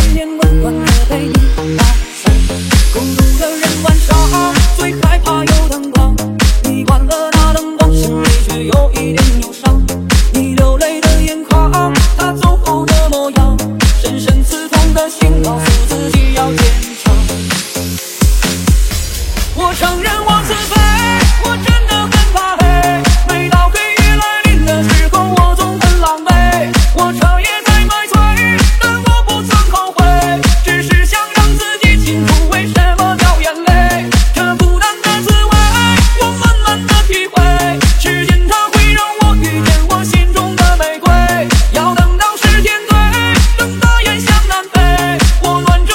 点点温暖的被你打散。孤独的人晚上最害怕有灯光，你关了那灯光，心里却有一点忧伤。你流泪的眼眶，他走后的模样，深深刺痛的心告诉自己要坚强。我承认我自卑，我真的很怕黑，每到黑夜来临的时候我总很狼狈。我彻夜在买醉，但我不曾后悔，只是想让自己清楚为什么掉眼泪。这孤单的滋味我慢慢的体会，时间它会让我遇见我心中的玫瑰，要等到时间对，等得雁向南飞。我暖着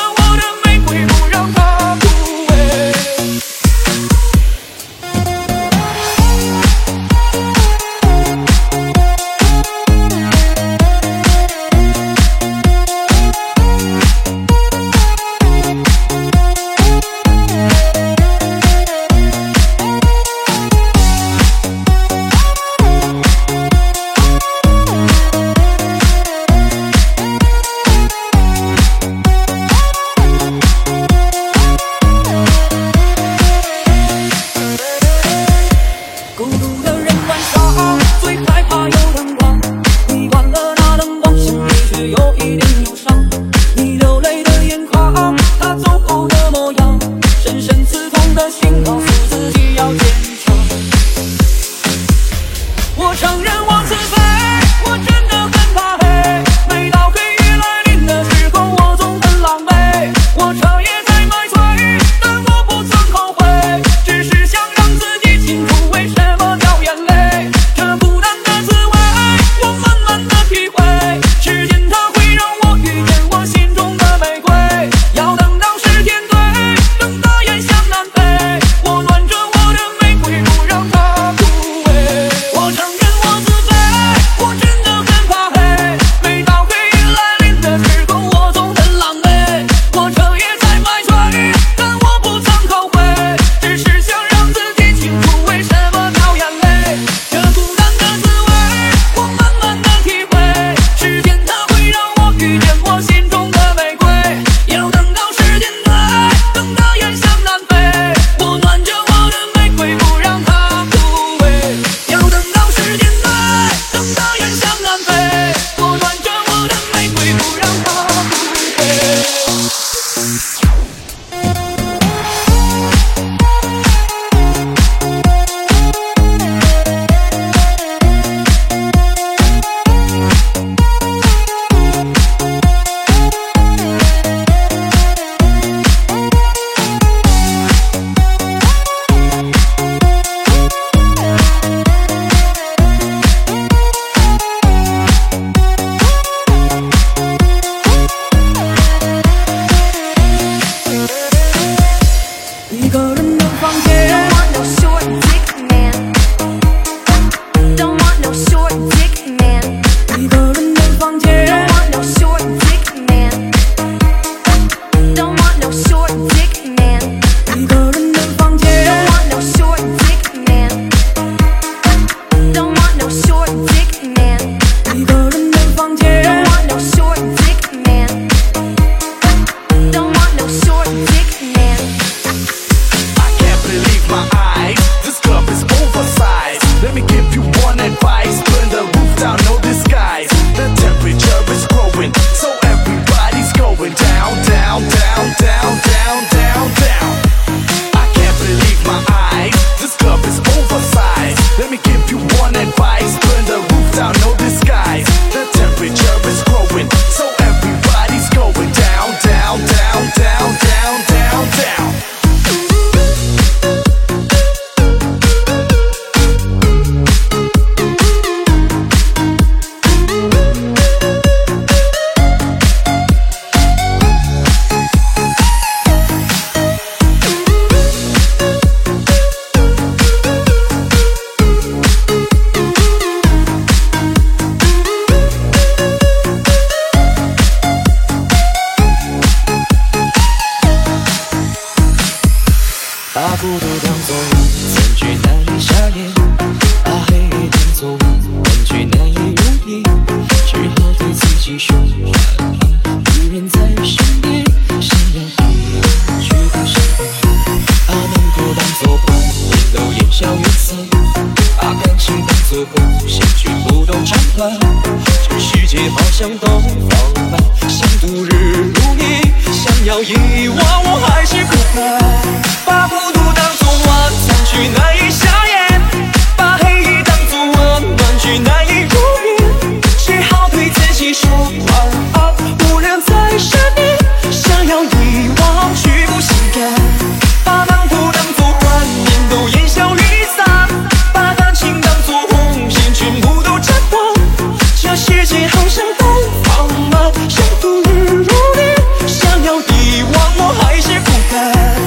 向东方吧，想度日如年，想要遗忘我还是不敢。把孤独当作晚餐，去难以下咽；把黑夜当作温暖，去难以入眠。只好对自己说晚安，无人在身边，想要遗忘却不心甘。把难过当作幻念，都烟消云散；把感情当作红线，全部都斩断。这世界好像东方吗？想度日如年，想要遗忘我还是不敢。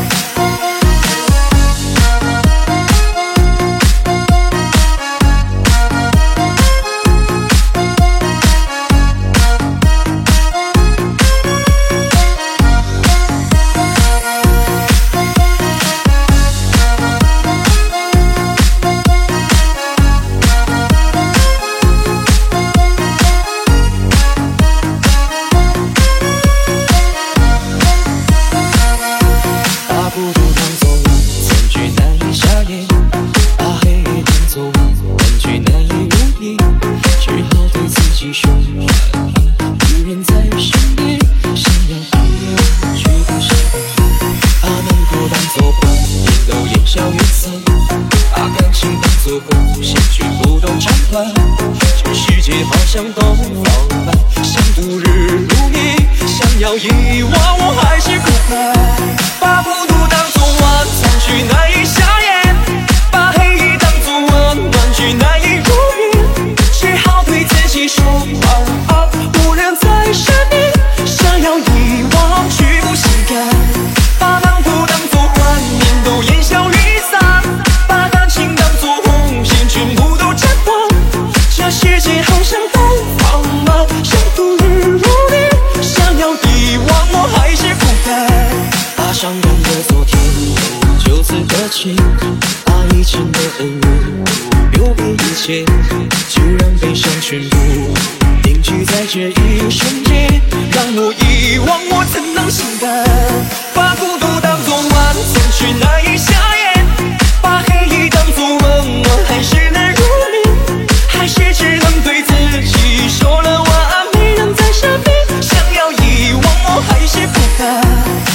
这世界好像东方吧，想度日如年，想要遗忘我还是不敢。把孤独当作晚餐，去难以下咽；把黑夜当作温暖，去难以入眠。只好对自己说晚安，无人在身边，想要遗忘却不心甘。把难过当作幻念，都烟消云散；把感情当作红线，全部都斩断。这世界好像东方吗？想度日如年，想要遗忘我还是不敢。把伤感的昨天就此搁浅，把以前的恩怨留给以前，就让悲伤全部凝聚在这一瞬间，让我遗忘我怎能心甘。把孤独当作晚餐，却难以下咽；把黑夜当作温暖，还是难入眠。还是只能对自己说了晚安，没人在身边，想要遗忘我还是不敢。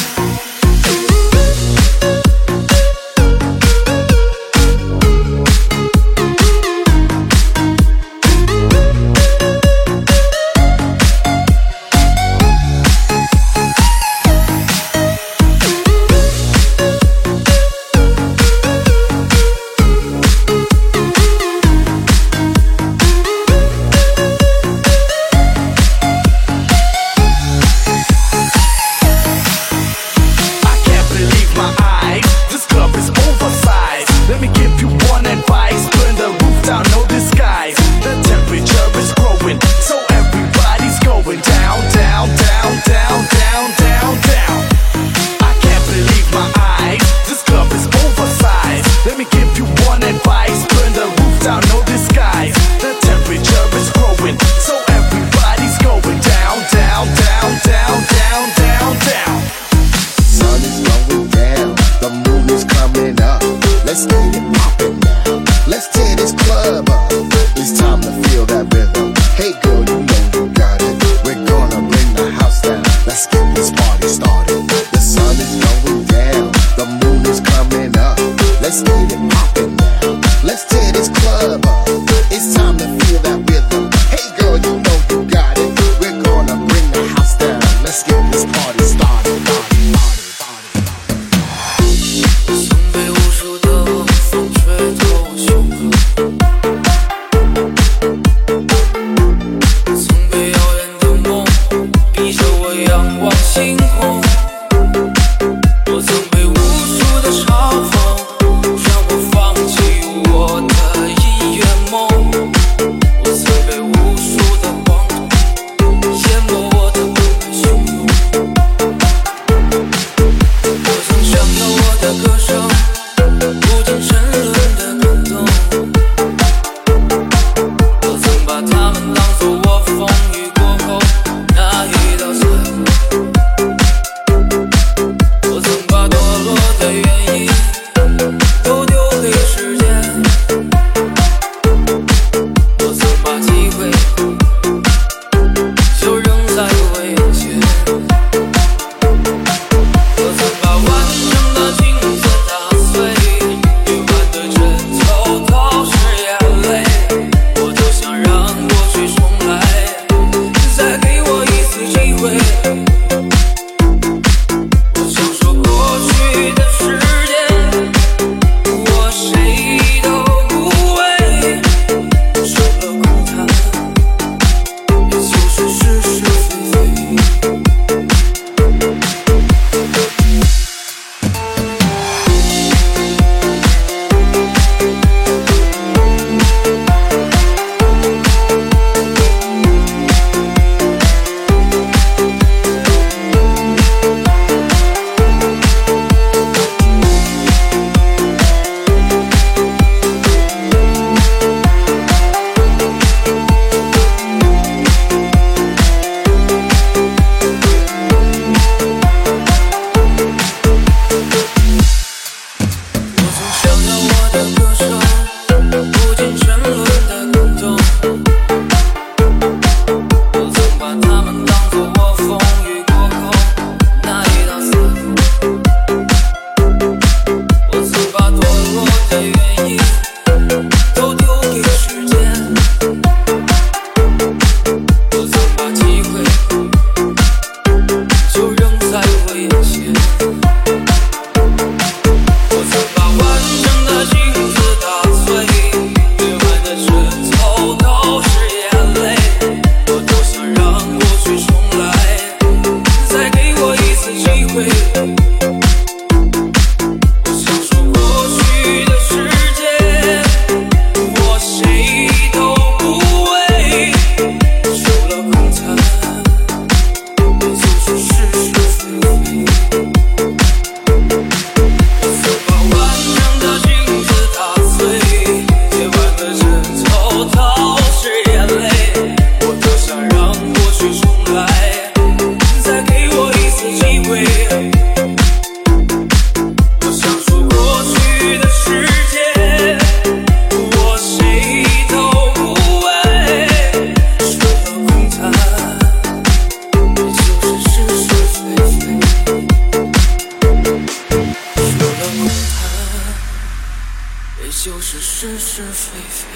是是是非非。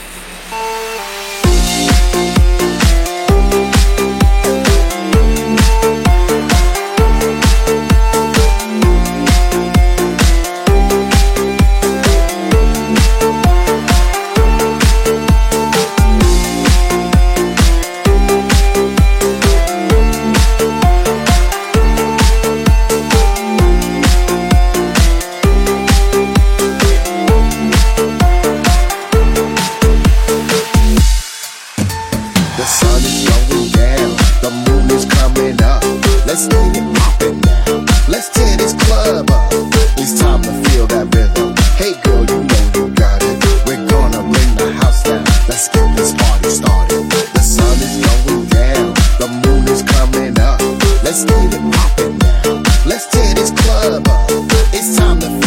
Let's get it poppin' now. Let's tear this club up. It's time to